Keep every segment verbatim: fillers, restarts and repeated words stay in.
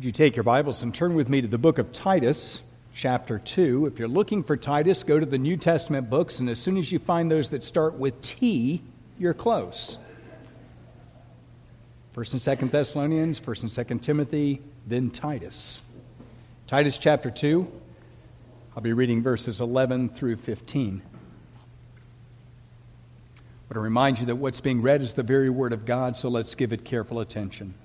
Would you take your Bibles and turn with me to the book of Titus, chapter two. If you're looking for Titus, go to the New Testament books, and as soon as you find those that start with T, you're close. First and Second Thessalonians, First and Second Timothy, then Titus. Titus chapter two, I'll be reading verses eleven through fifteen. I want to remind you that what's being read is the very Word of God, so let's give it careful attention.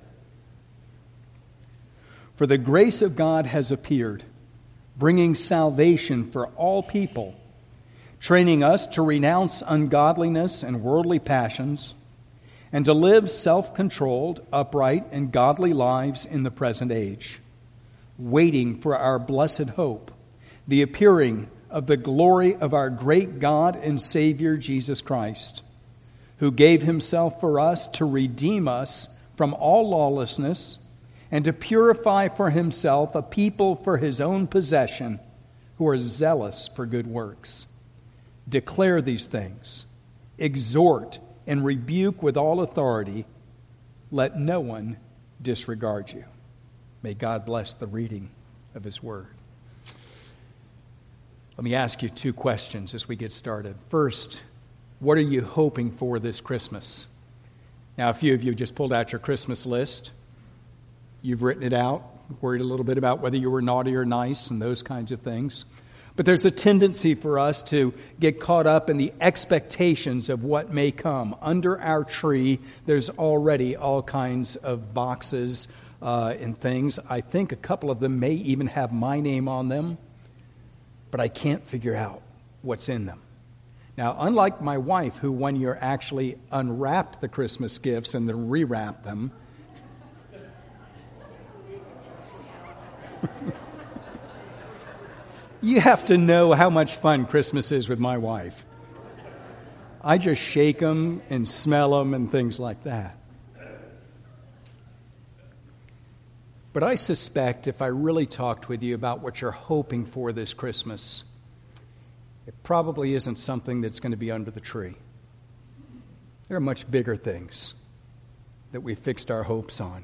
For the grace of God has appeared, bringing salvation for all people, training us to renounce ungodliness and worldly passions, and to live self-controlled, upright, and godly lives in the present age, waiting for our blessed hope, the appearing of the glory of our great God and Savior Jesus Christ, who gave himself for us to redeem us from all lawlessness and to purify for himself a people for his own possession who are zealous for good works. Declare these things, exhort and rebuke with all authority. Let no one disregard you. May God bless the reading of his word. Let me ask you two questions as we get started. First, what are you hoping for this Christmas? Now, a few of you just pulled out your Christmas list. You've written it out, worried a little bit about whether you were naughty or nice and those kinds of things. But there's a tendency for us to get caught up in the expectations of what may come. Under our tree, there's already all kinds of boxes uh, and things. I think a couple of them may even have my name on them, but I can't figure out what's in them. Now, unlike my wife, who one year actually unwrapped the Christmas gifts and then rewrapped them, you have to know how much fun Christmas is with my wife. I just shake them and smell them and things like that. But I suspect if I really talked with you about what you're hoping for this Christmas, it probably isn't something that's going to be under the tree. There are much bigger things that we fixed our hopes on.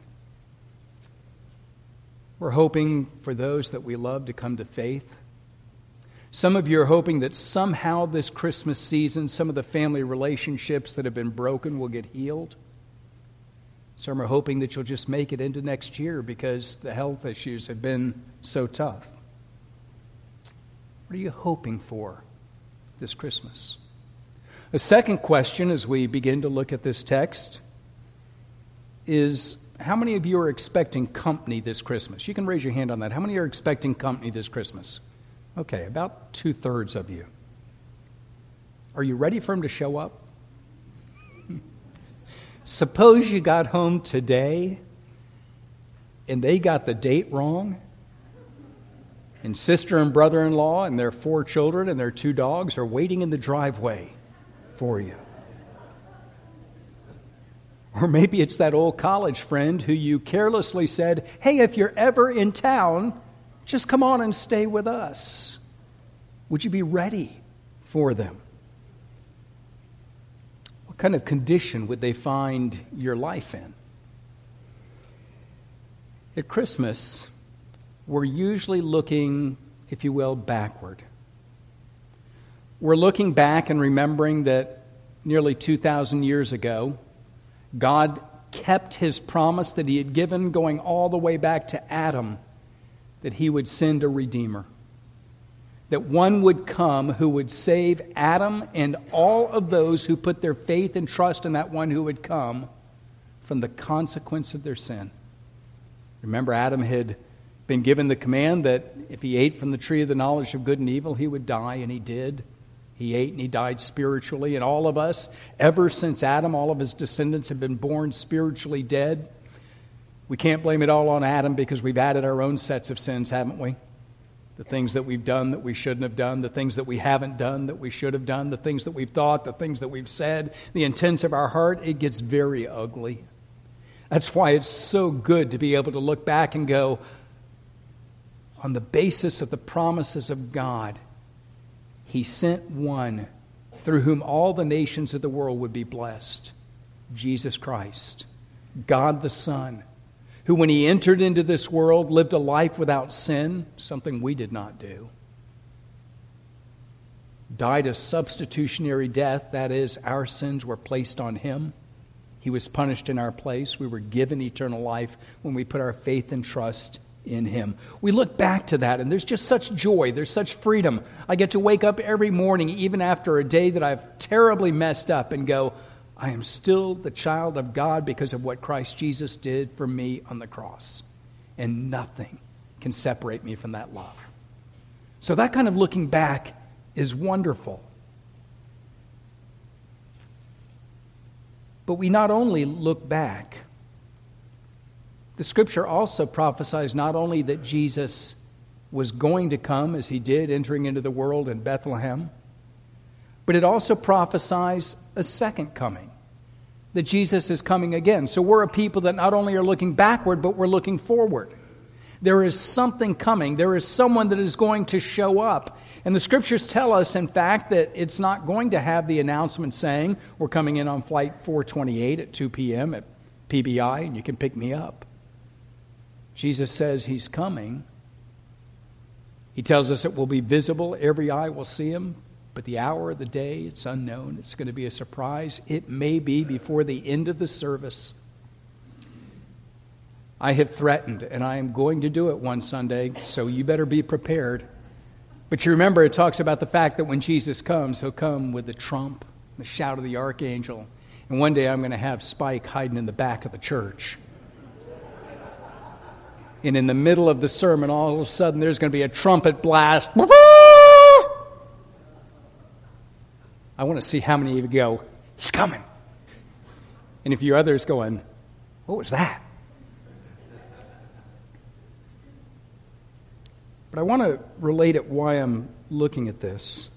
We're hoping for those that we love to come to faith. Some of you are hoping that somehow this Christmas season, some of the family relationships that have been broken will get healed. Some are hoping that you'll just make it into next year because the health issues have been so tough. What are you hoping for this Christmas? A second question as we begin to look at this text is, how many of you are expecting company this Christmas? You can raise your hand on that. How many are expecting company this Christmas? Okay, about two-thirds of you. Are you ready for him to show up? Suppose you got home today and they got the date wrong, and sister and brother-in-law and their four children and their two dogs are waiting in the driveway for you. Or maybe it's that old college friend who you carelessly said, hey, if you're ever in town, just come on and stay with us. Would you be ready for them? What kind of condition would they find your life in? At Christmas, we're usually looking, if you will, backward. We're looking back and remembering that nearly two thousand years ago, God kept his promise that he had given going all the way back to Adam, that he would send a Redeemer. That one would come who would save Adam and all of those who put their faith and trust in that one who would come from the consequence of their sin. Remember, Adam had been given the command that if he ate from the tree of the knowledge of good and evil, he would die, and he did. He ate and he died spiritually, and all of us, ever since Adam, all of his descendants have been born spiritually dead. We can't blame it all on Adam because we've added our own sets of sins, haven't we? The things that we've done that we shouldn't have done, the things that we haven't done that we should have done, the things that we've thought, the things that we've said, the intents of our heart, it gets very ugly. That's why it's so good to be able to look back and go, on the basis of the promises of God, he sent one through whom all the nations of the world would be blessed, Jesus Christ, God the Son, who when he entered into this world lived a life without sin, something we did not do. Died a substitutionary death, that is, our sins were placed on him. He was punished in our place. We were given eternal life when we put our faith and trust in him. We look back to that, and there's just such joy. There's such freedom. I get to wake up every morning, even after a day that I've terribly messed up, and go, I am still the child of God because of what Christ Jesus did for me on the cross. And nothing can separate me from that love. So that kind of looking back is wonderful. But we not only look back, the Scripture also prophesies not only that Jesus was going to come as he did, entering into the world in Bethlehem, but it also prophesies a second coming, that Jesus is coming again. So we're a people that not only are looking backward, but we're looking forward. There is something coming. There is someone that is going to show up. And the Scriptures tell us, in fact, that it's not going to have the announcement saying, we're coming in on flight four twenty-eight at two p.m. at P B I, and you can pick me up. Jesus says he's coming. He tells us it will be visible. Every eye will see him. But the hour of the day, it's unknown. It's going to be a surprise. It may be before the end of the service. I have threatened, and I am going to do it one Sunday, so you better be prepared. But you remember, it talks about the fact that when Jesus comes, he'll come with the trump, the shout of the archangel. And one day I'm going to have Spike hiding in the back of the church. And in the middle of the sermon, all of a sudden, there's going to be a trumpet blast. I want to see how many of you go, he's coming. And if you others going, what was that? But I want to relate it why I'm looking at this.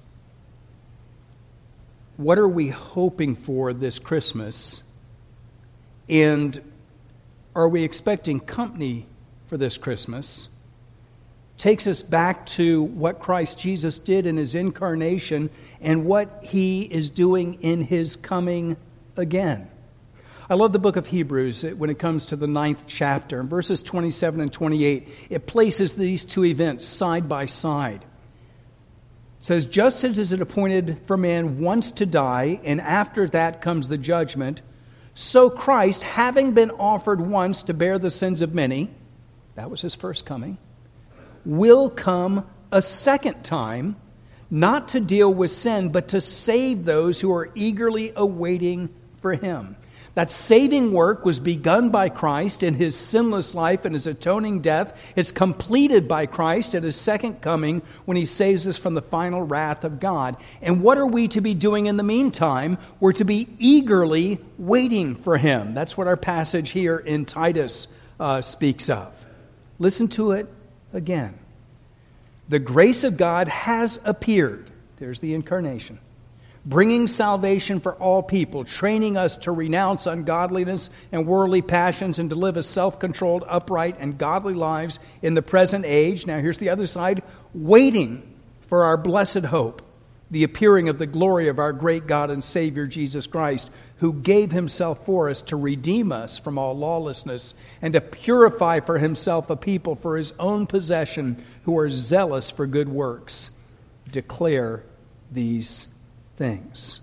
What are we hoping for this Christmas? And are we expecting company for this Christmas? Takes us back to what Christ Jesus did in his incarnation and what he is doing in his coming again. I love the book of Hebrews when it comes to the ninth chapter. In verses twenty-seven and twenty-eight, it places these two events side by side. It says, just as it is appointed for man once to die, and after that comes the judgment, so Christ, having been offered once to bear the sins of many, that was his first coming, will come a second time, not to deal with sin, but to save those who are eagerly awaiting for him. That saving work was begun by Christ in his sinless life and his atoning death. It's completed by Christ at his second coming when he saves us from the final wrath of God. And what are we to be doing in the meantime? We're to be eagerly waiting for him. That's what our passage here in Titus uh, speaks of. Listen to it again. The grace of God has appeared. There's the incarnation. Bringing salvation for all people, training us to renounce ungodliness and worldly passions and to live a self-controlled, upright, and godly lives in the present age. Now here's the other side. Waiting for our blessed hope, the appearing of the glory of our great God and Savior Jesus Christ, who gave himself for us to redeem us from all lawlessness and to purify for himself a people for his own possession who are zealous for good works. Declare these things.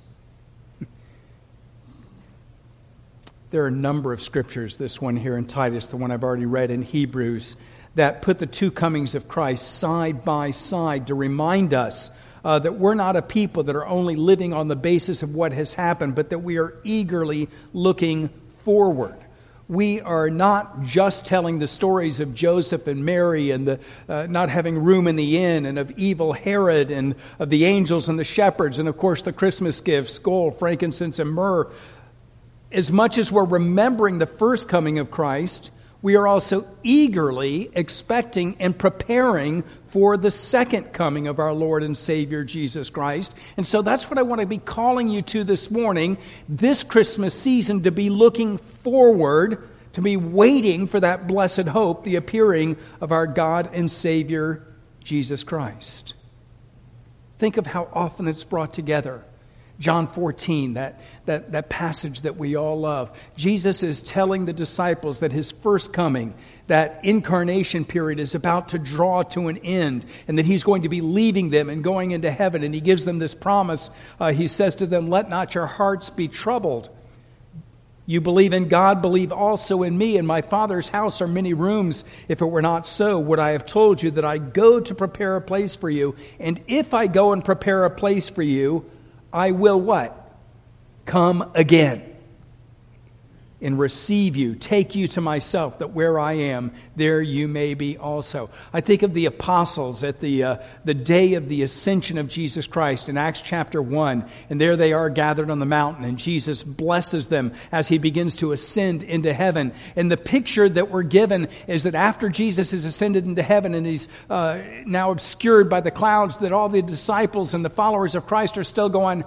There are a number of scriptures, this one here in Titus, the one I've already read in Hebrews, that put the two comings of Christ side by side to remind us uh, that we're not a people that are only living on the basis of what has happened, but that we are eagerly looking forward. We are not just telling the stories of Joseph and Mary and the uh, not having room in the inn, and of evil Herod, and of the angels and the shepherds, and of course the Christmas gifts, gold, frankincense, and myrrh. As much as we're remembering the first coming of Christ, we are also eagerly expecting and preparing for the second coming of our Lord and Savior Jesus Christ. And so that's what I want to be calling you to this morning, this Christmas season, to be looking forward, to be waiting for that blessed hope, the appearing of our God and Savior Jesus Christ. Think of how often it's brought together. John fourteen, that, that, that passage that we all love. Jesus is telling the disciples that his first coming, that incarnation period, is about to draw to an end, and that he's going to be leaving them and going into heaven. And he gives them this promise. Uh, he says to them, "Let not your hearts be troubled. You believe in God, believe also in me. In my Father's house are many rooms. If it were not so, would I have told you that I go to prepare a place for you? And if I go and prepare a place for you, I will" what? "Come again and receive you, take you to myself, that where I am, there you may be also." I think of the apostles at the uh, the day of the ascension of Jesus Christ in Acts chapter one. And there they are gathered on the mountain, and Jesus blesses them as he begins to ascend into heaven. And the picture that we're given is that after Jesus is ascended into heaven and he's uh, now obscured by the clouds, that all the disciples and the followers of Christ are still going.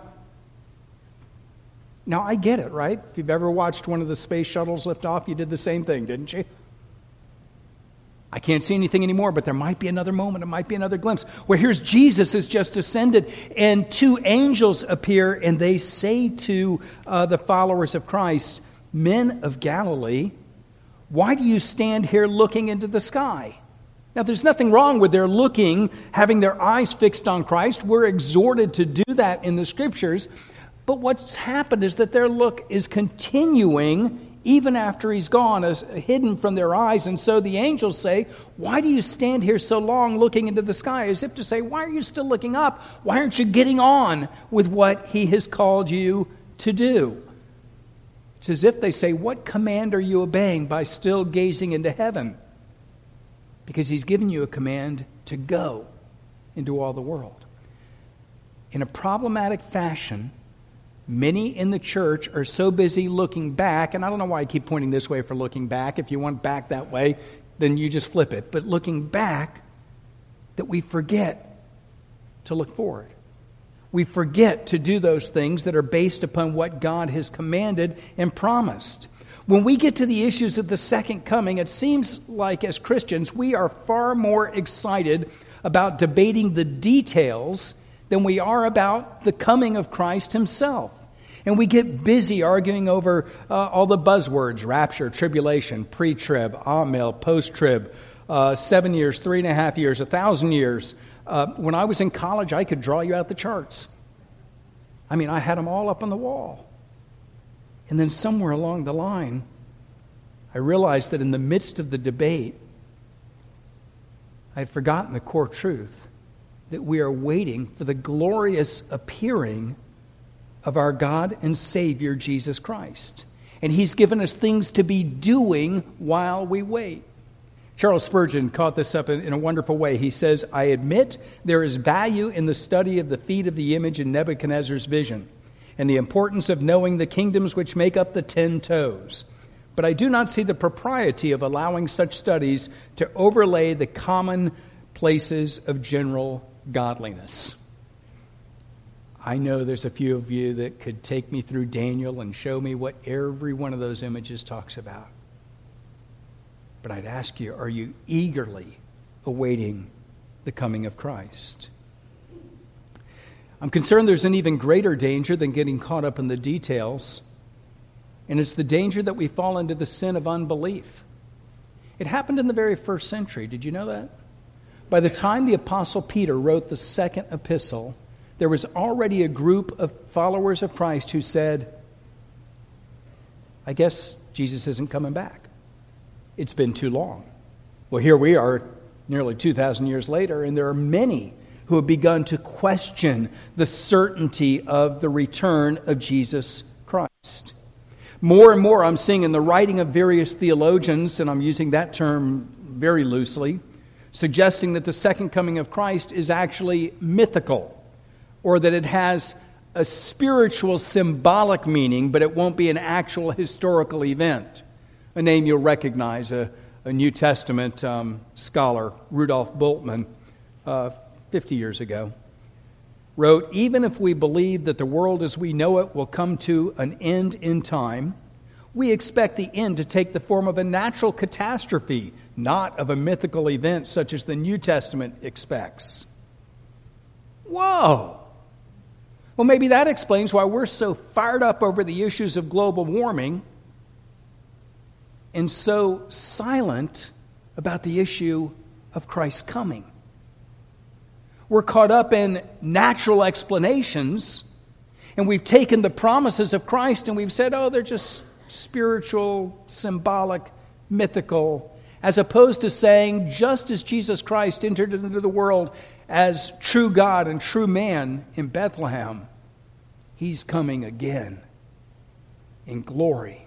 Now, I get it, right? If you've ever watched one of the space shuttles lift off, you did the same thing, didn't you? I can't see anything anymore, but there might be another moment, it might be another glimpse, where here's Jesus has just ascended, and two angels appear, and they say to uh, the followers of Christ, "Men of Galilee, why do you stand here looking into the sky?" Now, there's nothing wrong with their looking, having their eyes fixed on Christ. We're exhorted to do that in the Scriptures. But what's happened is that their look is continuing even after he's gone, as hidden from their eyes. And so the angels say, "Why do you stand here so long looking into the sky?" As if to say, why are you still looking up? Why aren't you getting on with what he has called you to do? It's as if they say, what command are you obeying by still gazing into heaven? Because he's given you a command to go into all the world. In a problematic fashion, many in the church are so busy looking back, and I don't know why I keep pointing this way for looking back. If you want back that way, then you just flip it. But looking back, that we forget to look forward. We forget to do those things that are based upon what God has commanded and promised. When we get to the issues of the second coming, it seems like as Christians, we are far more excited about debating the details than we are about the coming of Christ himself. And we get busy arguing over uh, all the buzzwords: rapture, tribulation, pre-trib, amil, post-trib, uh, seven years, three and a half years, a thousand years. Uh, when I was in college, I could draw you out the charts. I mean, I had them all up on the wall. And then somewhere along the line, I realized that in the midst of the debate, I had forgotten the core truth, that we are waiting for the glorious appearing of our God and Savior, Jesus Christ. And he's given us things to be doing while we wait. Charles Spurgeon caught this up in, in a wonderful way. He says, "I admit there is value in the study of the feet of the image in Nebuchadnezzar's vision, and the importance of knowing the kingdoms which make up the ten toes. But I do not see the propriety of allowing such studies to overlay the common places of general godliness." I know there's a few of you that could take me through Daniel and show me what every one of those images talks about. But I'd ask you, are you eagerly awaiting the coming of Christ? I'm concerned there's an even greater danger than getting caught up in the details, and it's the danger that we fall into the sin of unbelief. It happened in the very first century. Did you know that? By the time the Apostle Peter wrote the second epistle, there was already a group of followers of Christ who said, I guess Jesus isn't coming back. It's been too long. Well, here we are nearly two thousand years later, and there are many who have begun to question the certainty of the return of Jesus Christ. More and more I'm seeing in the writing of various theologians, and I'm using that term very loosely, suggesting that the second coming of Christ is actually mythical, or that it has a spiritual symbolic meaning, but it won't be an actual historical event. A name you'll recognize, a, a New Testament um, scholar, Rudolf Bultmann, uh, fifty years ago, wrote, "Even if we believe that the world as we know it will come to an end in time, we expect the end to take the form of a natural catastrophe, not of a mythical event such as the New Testament expects." Whoa! Well, maybe that explains why we're so fired up over the issues of global warming and so silent about the issue of Christ's coming. We're caught up in natural explanations, and we've taken the promises of Christ and we've said, oh, they're just spiritual, symbolic, mythical, as opposed to saying, just as Jesus Christ entered into the world as true God and true man in Bethlehem, he's coming again in glory.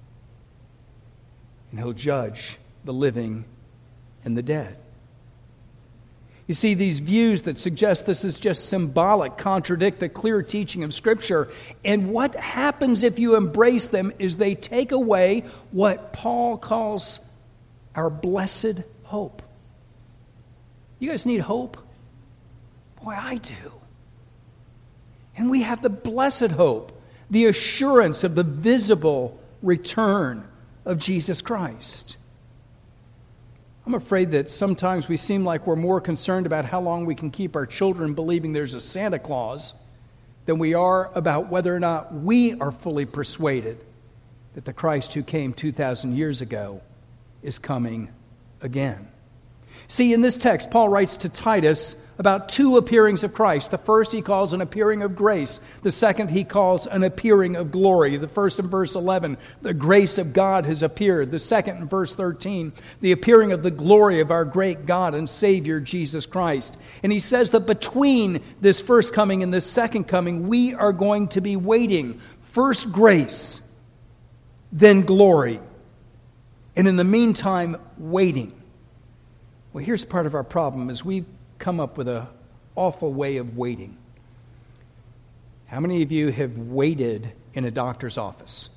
And he'll judge the living and the dead. You see, these views that suggest this is just symbolic contradict the clear teaching of Scripture. And what happens if you embrace them is they take away what Paul calls our blessed hope. You guys need hope? Boy, I do. And we have the blessed hope, the assurance of the visible return of Jesus Christ. I'm afraid that sometimes we seem like we're more concerned about how long we can keep our children believing there's a Santa Claus than we are about whether or not we are fully persuaded that the Christ who came two thousand years ago is coming again. See, in this text, Paul writes to Titus about two appearings of Christ. The first he calls an appearing of grace. The second he calls an appearing of glory. The first in verse eleven, the grace of God has appeared. The second in verse thirteen, the appearing of the glory of our great God and Savior Jesus Christ. And he says that between this first coming and this second coming, we are going to be waiting. First grace, then glory. And in the meantime, waiting. Well, here's part of our problem is we've come up with an awful way of waiting. How many of you have waited in a doctor's office?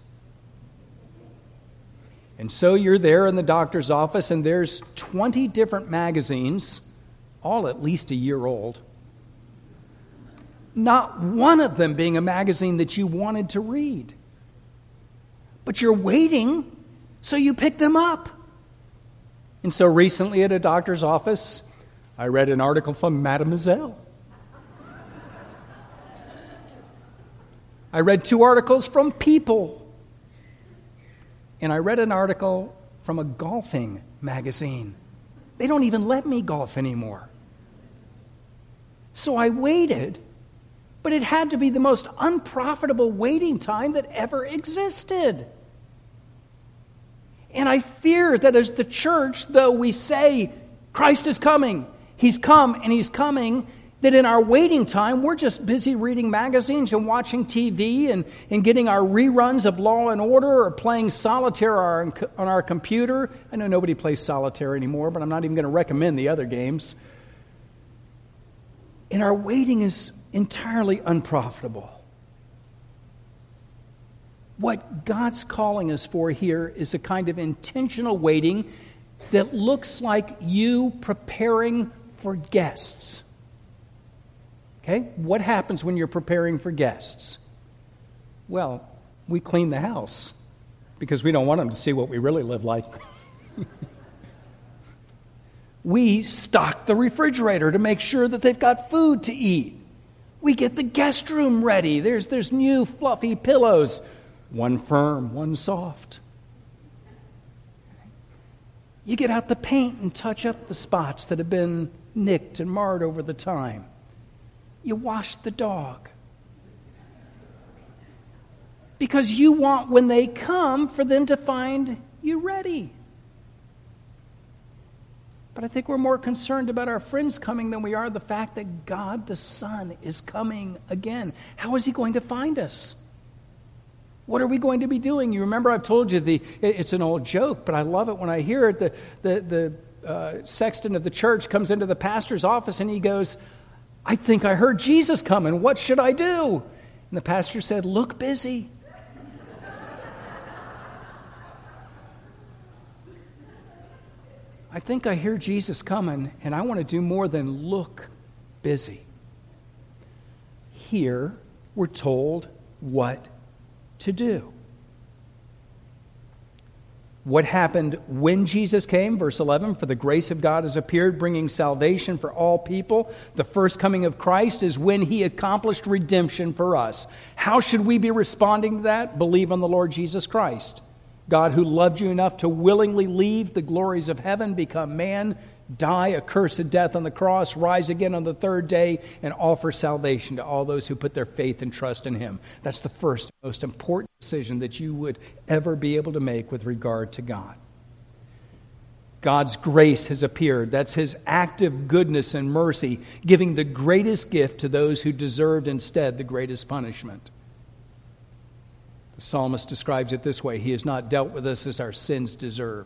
And so you're there in the doctor's office and there's twenty different magazines, all at least a year old. Not one of them being a magazine that you wanted to read. But you're waiting, so you pick them up. And so recently at a doctor's office, I read an article from Mademoiselle. I read two articles from People. And I read an article from a golfing magazine. They don't even let me golf anymore. So I waited, but it had to be the most unprofitable waiting time that ever existed. And I fear that as the church, though we say Christ is coming, He's come and He's coming, that in our waiting time, we're just busy reading magazines and watching T V and, and getting our reruns of Law and Order or playing solitaire on our, on our computer. I know nobody plays solitaire anymore, but I'm not even going to recommend the other games. And our waiting is entirely unprofitable. What God's calling us for here is a kind of intentional waiting that looks like you preparing for guests. Okay? What happens when you're preparing for guests? Well, we clean the house because we don't want them to see what we really live like. We stock the refrigerator to make sure that they've got food to eat. We get the guest room ready. There's, there's new fluffy pillows. One firm, one soft. You get out the paint and touch up the spots that have been nicked and marred over the time. You wash the dog. Because you want, when they come, for them to find you ready. But I think we're more concerned about our friends coming than we are the fact that God the Son is coming again. How is He going to find us? What are we going to be doing? You remember I've told you, the it's an old joke, but I love it when I hear it. The, the, the uh, sexton of the church comes into the pastor's office and he goes, I think I heard Jesus coming. What should I do? And the pastor said, look busy. I think I hear Jesus coming, and I want to do more than look busy. Here, we're told what to do. What happened when Jesus came? Verse eleven, for the grace of God has appeared, bringing salvation for all people. The first coming of Christ is when he accomplished redemption for us. How should we be responding to that? Believe on the Lord Jesus Christ. God, who loved you enough to willingly leave the glories of heaven, become man, die a cursed death on the cross, rise again on the third day, and offer salvation to all those who put their faith and trust in him. That's the first, most important decision that you would ever be able to make with regard to God. God's grace has appeared. That's his active goodness and mercy, giving the greatest gift to those who deserved instead the greatest punishment. The psalmist describes it this way: he has not dealt with us as our sins deserve.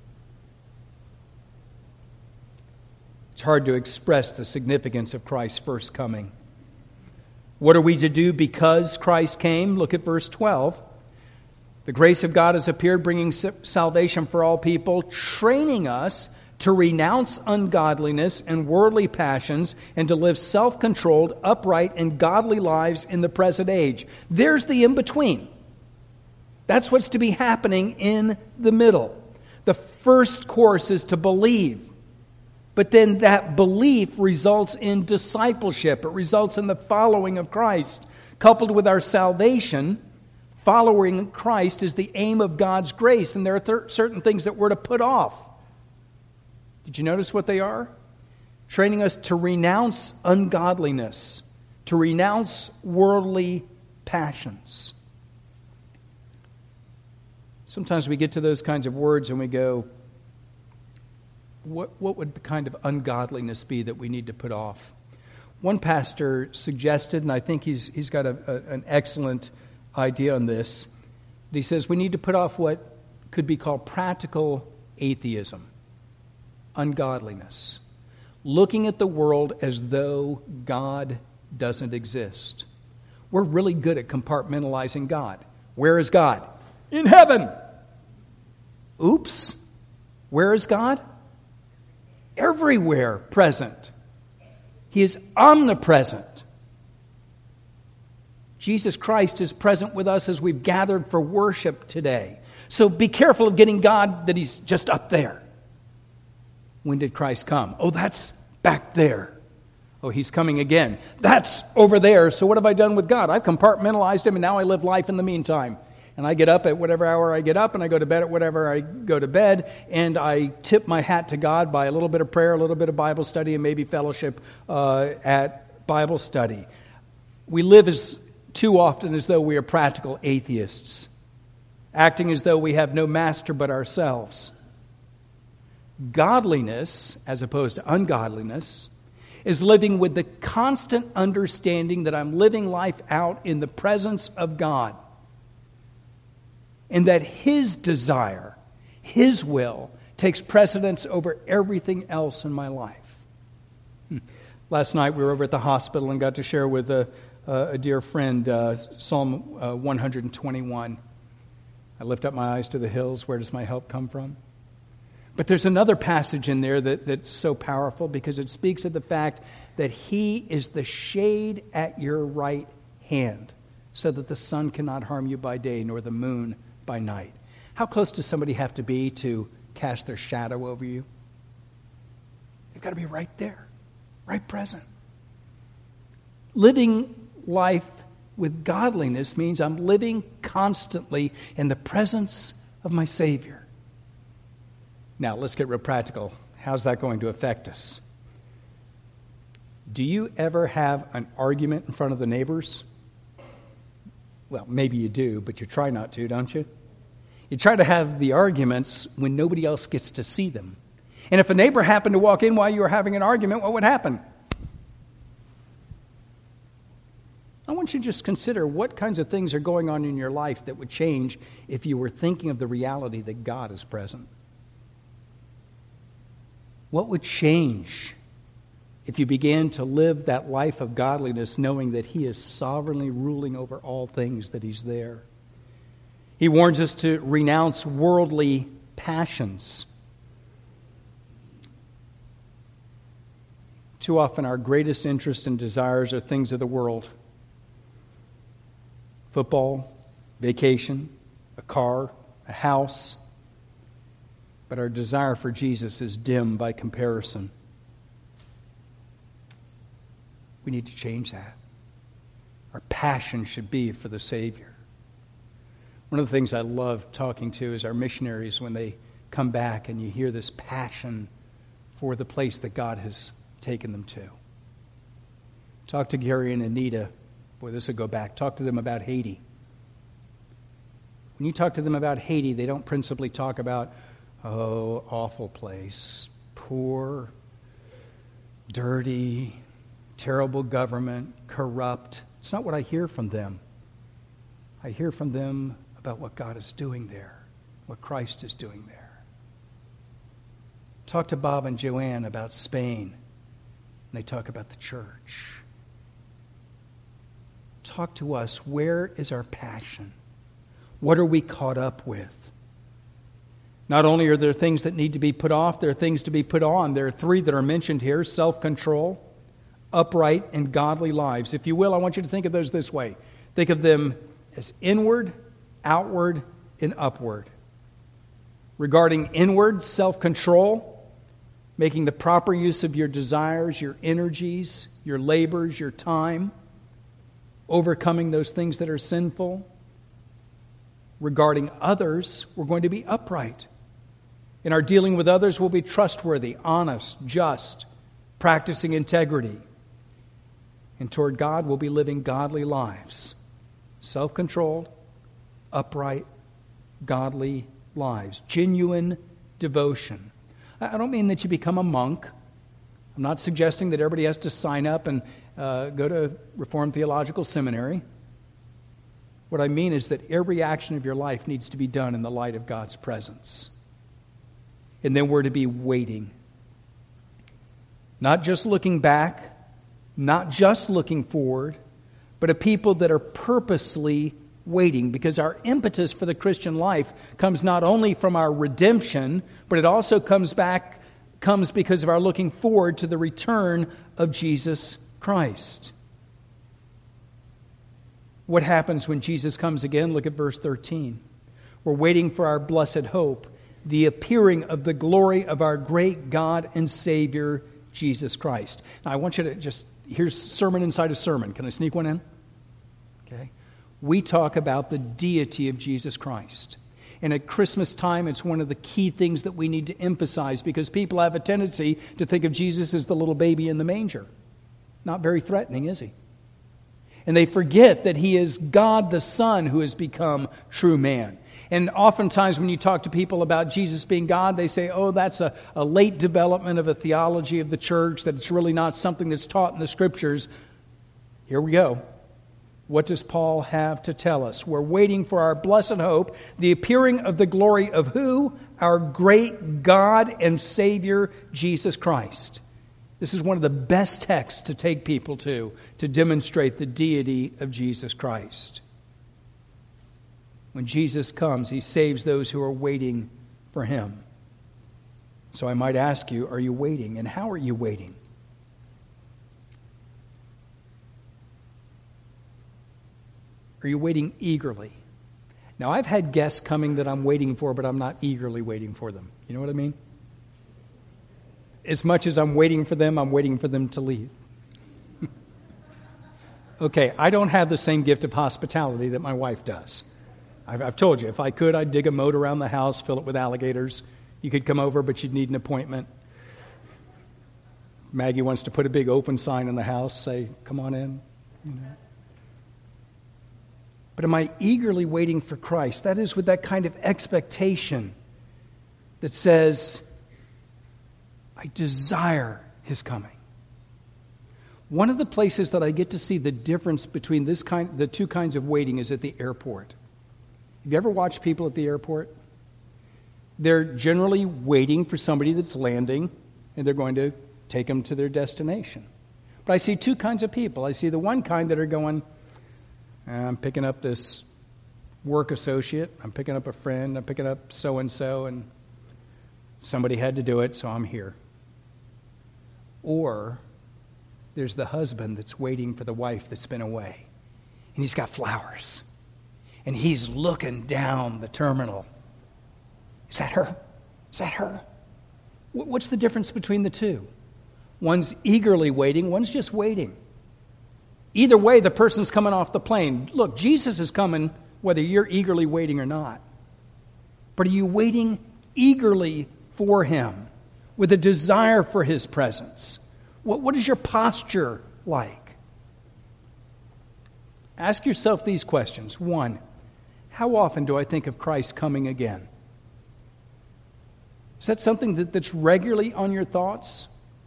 It's hard to express the significance of Christ's first coming. What are we to do because Christ came? Look at verse twelve. The grace of God has appeared, bringing salvation for all people, training us to renounce ungodliness and worldly passions and to live self-controlled, upright, and godly lives in the present age. There's the in-between. That's what's to be happening in the middle. The first course is to believe. But then that belief results in discipleship. It results in the following of Christ. Coupled with our salvation, following Christ is the aim of God's grace. And there are th- certain things that we're to put off. Did you notice what they are? Training us to renounce ungodliness, to renounce worldly passions. Sometimes we get to those kinds of words and we go, What, what would the kind of ungodliness be that we need to put off? One pastor suggested, and I think he's he's got a, a, an excellent idea on this, he says we need to put off what could be called practical atheism, ungodliness, looking at the world as though God doesn't exist. We're really good at compartmentalizing God. Where is God? In heaven. Oops. Where is God? Everywhere present. He is omnipresent. Jesus Christ is present with us as we've gathered for worship today. So be careful of getting God that he's just up there. When did Christ come? Oh, that's back there. Oh, he's coming again. That's over there. So what have I done with God? I've compartmentalized him and now I live life in the meantime. And I get up at whatever hour I get up, and I go to bed at whatever I go to bed, and I tip my hat to God by a little bit of prayer, a little bit of Bible study, and maybe fellowship uh, at Bible study. We live as too often as though we are practical atheists, acting as though we have no master but ourselves. Godliness, as opposed to ungodliness, is living with the constant understanding that I'm living life out in the presence of God. And that his desire, his will, takes precedence over everything else in my life. Hmm. Last night we were over at the hospital and got to share with a, a dear friend uh, Psalm uh, one twenty-one. I lift up my eyes to the hills. Where does my help come from? But there's another passage in there that, that's so powerful because it speaks of the fact that he is the shade at your right hand so that the sun cannot harm you by day nor the moon by night. How close does somebody have to be to cast their shadow over you? They've got to be right there, right present. Living life with godliness means I'm living constantly in the presence of my Savior. Now, let's get real practical. How's that going to affect us? Do you ever have an argument in front of the neighbors? Well, maybe you do, but you try not to, don't you? You try to have the arguments when nobody else gets to see them. And if a neighbor happened to walk in while you were having an argument, what would happen? I want you to just consider what kinds of things are going on in your life that would change if you were thinking of the reality that God is present. What would change if you began to live that life of godliness knowing that he is sovereignly ruling over all things, that he's there? He warns us to renounce worldly passions. Too often our greatest interests and desires are things of the world. Football, vacation, a car, a house. but our desire for Jesus is dim by comparison. We need to change that. Our passion should be for the Savior. One of the things I love talking to is our missionaries when they come back and you hear this passion for the place that God has taken them to. Talk to Gary and Anita. Boy, this will go back. Talk to them about Haiti. When you talk to them about Haiti, they don't principally talk about, oh, awful place, poor, dirty, terrible government, corrupt. It's not what I hear from them. I hear from them about what God is doing there, what Christ is doing there. Talk to Bob and Joanne about Spain, and they talk about the church. Talk to us. Where is our passion? What are we caught up with? Not only are there things that need to be put off, there are things to be put on. There are three that are mentioned here: self-control, upright, and godly lives. If you will, I want you to think of those this way. Think of them as inward, outward, and upward. Regarding inward, self-control, making the proper use of your desires, your energies, your labors, your time, overcoming those things that are sinful. Regarding others, we're going to be upright. In our dealing with others, we'll be trustworthy, honest, just, practicing integrity. And toward God, we'll be living godly lives. Self-controlled, upright, godly lives. Genuine devotion. I don't mean that you become a monk. I'm not suggesting that everybody has to sign up and uh, go to Reformed Theological Seminary. What I mean is that every action of your life needs to be done in the light of God's presence. And then we're to be waiting. Not just looking back, not just looking forward, but a people that are purposely waiting, because our impetus for the Christian life comes not only from our redemption, but it also comes back, comes because of our looking forward to the return of Jesus Christ. What happens when Jesus comes again? Look at verse thirteen. We're waiting for our blessed hope, the appearing of the glory of our great God and Savior, Jesus Christ. Now, I want you to just, here's sermon inside a sermon. Can I sneak one in? Okay. We talk about the deity of Jesus Christ. And at Christmas time, it's one of the key things that we need to emphasize, because people have a tendency to think of Jesus as the little baby in the manger. Not very threatening, is he? And they forget that he is God the Son who has become true man. And oftentimes when you talk to people about Jesus being God, they say, oh, that's a, a late development of a theology of the church, that it's really not something that's taught in the Scriptures. Here we go. What does Paul have to tell us? We're waiting for our blessed hope, the appearing of the glory of who? Our great God and Savior, Jesus Christ. This is one of the best texts to take people to, to demonstrate the deity of Jesus Christ. When Jesus comes, he saves those who are waiting for him. So I might ask you, are you waiting? And how are you waiting? Are you waiting eagerly? Now, I've had guests coming that I'm waiting for, but I'm not eagerly waiting for them. You know what I mean? As much as I'm waiting for them, I'm waiting for them to leave. Okay, I don't have the same gift of hospitality that my wife does. I've, I've told you, if I could, I'd dig a moat around the house, fill it with alligators. You could come over, but you'd need an appointment. Maggie wants to put a big open sign in the house, say, come on in. You know. But am I eagerly waiting for Christ? That is with that kind of expectation that says, I desire his coming. One of the places that I get to see the difference between this kind, the two kinds of waiting, is at the airport. Have you ever watched people at the airport? They're generally waiting for somebody that's landing, and they're going to take them to their destination. But I see two kinds of people. I see the one kind that are going, I'm picking up this work associate, I'm picking up a friend, I'm picking up so-and-so, and somebody had to do it, so I'm here. Or there's the husband that's waiting for the wife that's been away, and he's got flowers, and he's looking down the terminal. Is that her? Is that her? What's the difference between the two? One's eagerly waiting, one's just waiting. Either way, the person's coming off the plane. Look, Jesus is coming whether you're eagerly waiting or not. But are you waiting eagerly for him with a desire for his presence? What, what is your posture like? Ask yourself these questions. One, how often do I think of Christ coming again? Is that something that, that's regularly on your thoughts?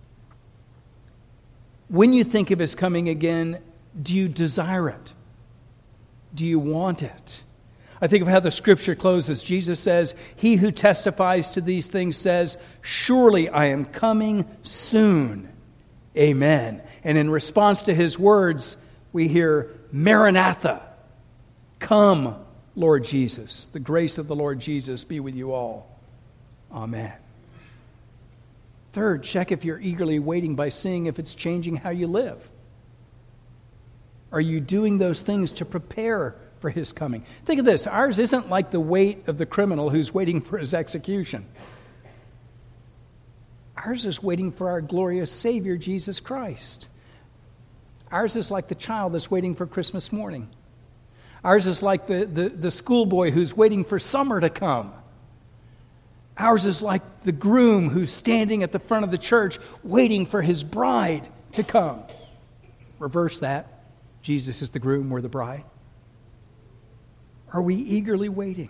When you think of his coming again, do you desire it? Do you want it? I think of how the scripture closes. Jesus says, he who testifies to these things says, surely I am coming soon. Amen. And in response to his words, we hear, Maranatha, come, Lord Jesus. The grace of the Lord Jesus be with you all. Amen. Third, check if you're eagerly waiting by seeing if it's changing how you live. Are you doing those things to prepare for his coming? Think of this. Ours isn't like the wait of the criminal who's waiting for his execution. Ours is waiting for our glorious Savior, Jesus Christ. Ours is like the child that's waiting for Christmas morning. Ours is like the, the, the schoolboy who's waiting for summer to come. Ours is like the groom who's standing at the front of the church waiting for his bride to come. Reverse that. Jesus is the groom, we're the bride. Are we eagerly waiting?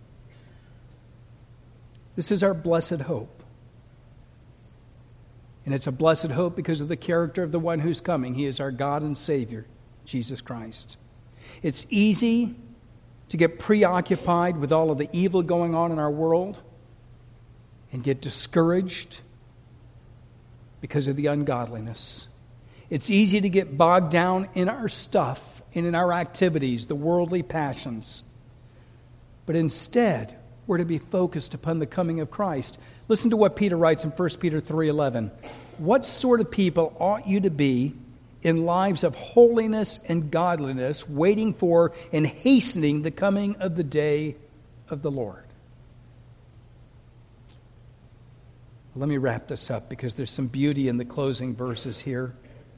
This is our blessed hope. And it's a blessed hope because of the character of the one who's coming. He is our God and Savior, Jesus Christ. It's easy to get preoccupied with all of the evil going on in our world and get discouraged because of the ungodliness. It's easy to get bogged down in our stuff and in our activities, the worldly passions. But instead, we're to be focused upon the coming of Christ. Listen to what Peter writes in First Peter three eleven. What sort of people ought you to be in lives of holiness and godliness, waiting for and hastening the coming of the day of the Lord? Let me wrap this up because there's some beauty in the closing verses here.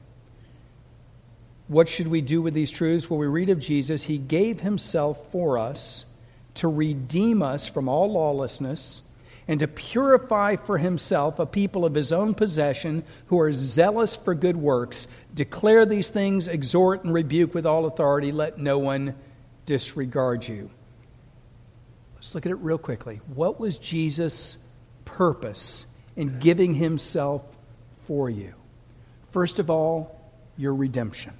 What should we do with these truths? Well, we read of Jesus. He gave himself for us to redeem us from all lawlessness and to purify for himself a people of his own possession who are zealous for good works. Declare these things, exhort and rebuke with all authority. Let no one disregard you. Let's look at it real quickly. What was Jesus' purpose in giving himself for you? First of all, your redemption.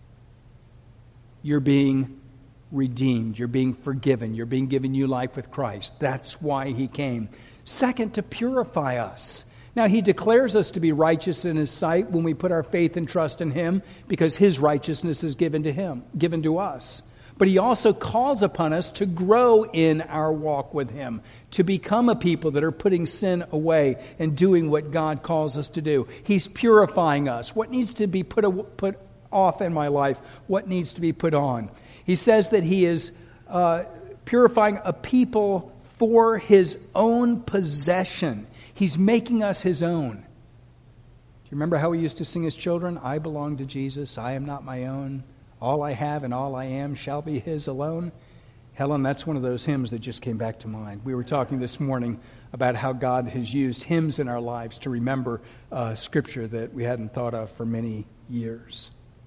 You're being redeemed. You're being forgiven. You're being given new life with Christ. That's why he came. Second, to purify us. Now, he declares us to be righteous in his sight when we put our faith and trust in him because his righteousness is given to him, given to us. But he also calls upon us to grow in our walk with him, to become a people that are putting sin away and doing what God calls us to do. He's purifying us. What needs to be put, put off in my life? What needs to be put on? He says that he is uh, purifying a people for his own possession. He's making us his own. Do you remember how we used to sing as children? I belong to Jesus. I am not my own. All I have and all I am shall be his alone. Helen, that's one of those hymns that just came back to mind. We were talking this morning about how God has used hymns in our lives to remember uh, Scripture that we hadn't thought of for many years.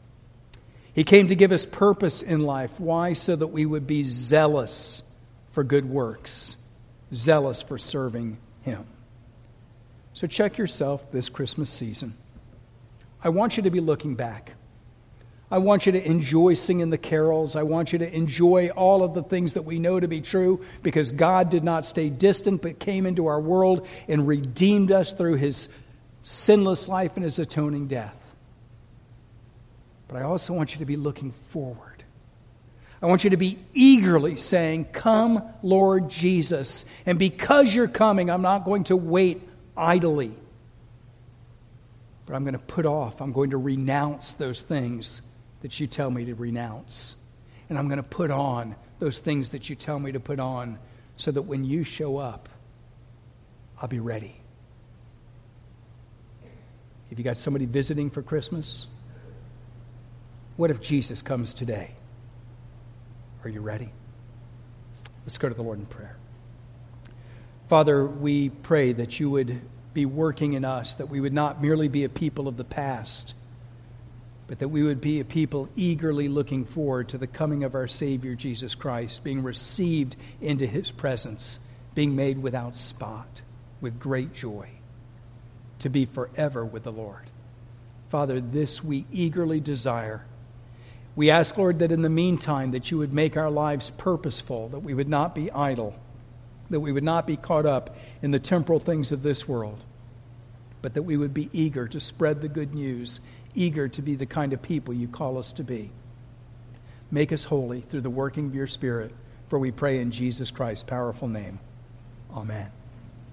He came to give us purpose in life. Why? So that we would be zealous for good works, zealous for serving him. So check yourself this Christmas season. I want you to be looking back. I want you to enjoy singing the carols. I want you to enjoy all of the things that we know to be true because God did not stay distant but came into our world and redeemed us through his sinless life and his atoning death. But I also want you to be looking forward. I want you to be eagerly saying, come, Lord Jesus. And because you're coming, I'm not going to wait idly. But I'm going to put off, I'm going to renounce those things that you tell me to renounce. And I'm going to put on those things that you tell me to put on so that when you show up, I'll be ready. Have you got somebody visiting for Christmas? What if Jesus comes today? Are you ready? Let's go to the Lord in prayer. Father, we pray that you would be working in us, that we would not merely be a people of the past, but that we would be a people eagerly looking forward to the coming of our Savior, Jesus Christ, being received into his presence, being made without spot, with great joy, to be forever with the Lord. Father, this we eagerly desire. We ask, Lord, that in the meantime that you would make our lives purposeful, that we would not be idle, that we would not be caught up in the temporal things of this world, but that we would be eager to spread the good news, eager to be the kind of people you call us to be. Make us holy through the working of your Spirit, for we pray in Jesus Christ's powerful name. Amen.